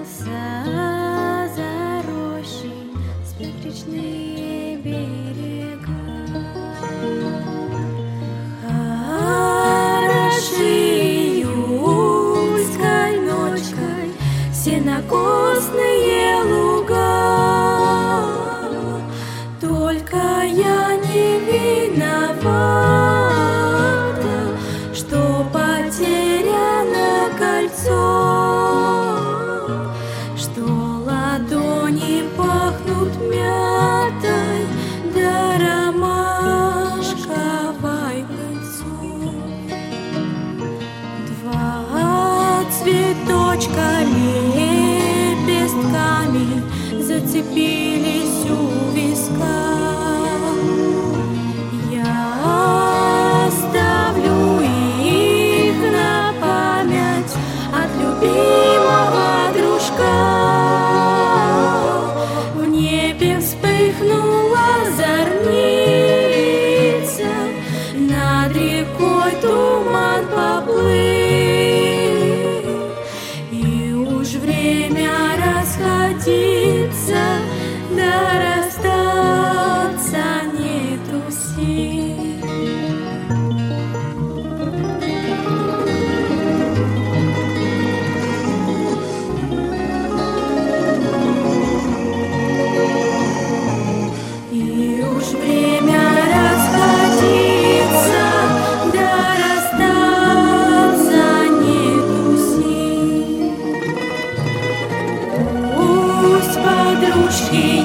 за рощей спят речные берега. Хороши июльской ночкой сенокосные луга. Только я не виновата, что потеряно кольцо, что ладони пахнут мятой да ромашковой пыльцой. Два цветочка лепестками зацепились у виска. Я оставлю их на память от любимого дружка. В небе вспыхнула зорница, над рекой туман поплыл, и уж время расходиться, да расстаться нету сил. И уж время расходиться, да расстаться нету сил. Пусть подружки